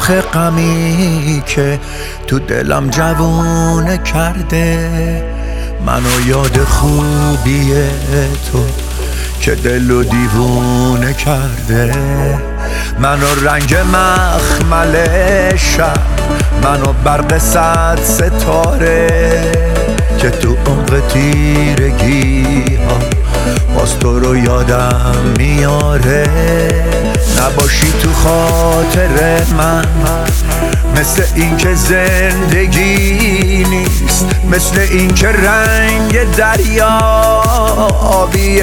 شاخ غمی که تو دلم جوونه کرده، منو یاد خوبی تو که دلو دیوونه کرده. منو رنگ مخمل شب، منو برق 100 ستاره که تو عمق تیرگی ها باز تو رو یادم میاره. نباشی تو خاطر من مثل این که زندگی نیست، مثل این که رنگ دریا آبی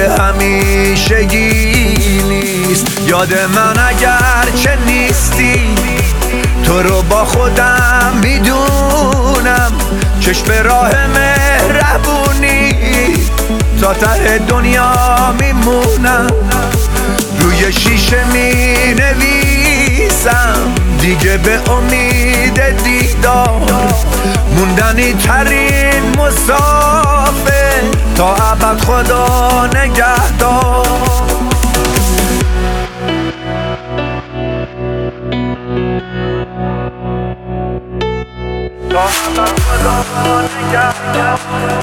همیشگی نیست. یاد من اگر چه نیستی، تو رو با خودم میدونم، چشم راه مهربونی تا ته دنیا میمونم. روی شیشه می نویسم دیگه به امید دیدار، موندنی ترین مسافر تا ابد خدا نگهدار. تا ابد خدا نگهدار.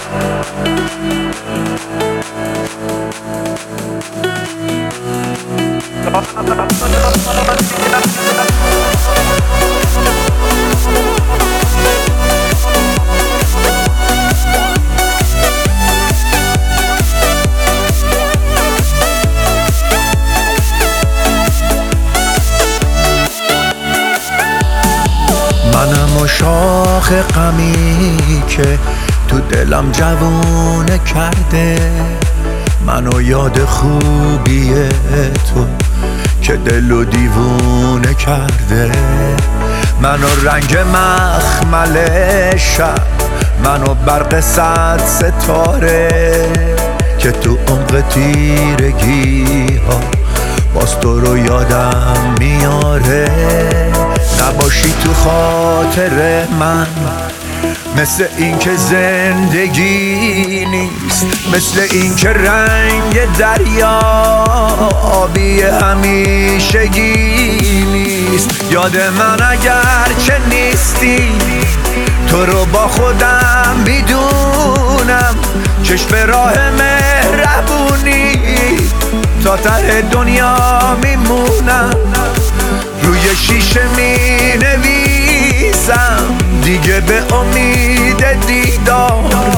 منم و شاخ غمی که تو دلم جوونه کرده، منو یاد خوبی تو که دلو دیوونه کرده. منو رنگ مخمل شب، منو برق 100 ستاره که تو عمق تیرگی ها باز تو رو یادم میاره. نباشی تو خاطر من مثل این که زندگی نیست، مثل این که رنگ دریا آبی همیشگی نیست. یاد من اگر چه نیستی، تو رو با خودم میدونم، چشم راه مهربونی تا ته دنیا میمونم. روی شیشه می نویسم دیگه به امید دیدار،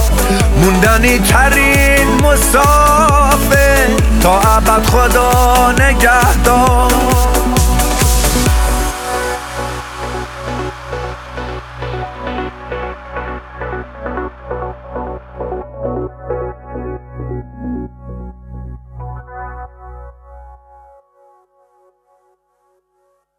موندنی ترین مسافر تا ابد خدا نگهدار.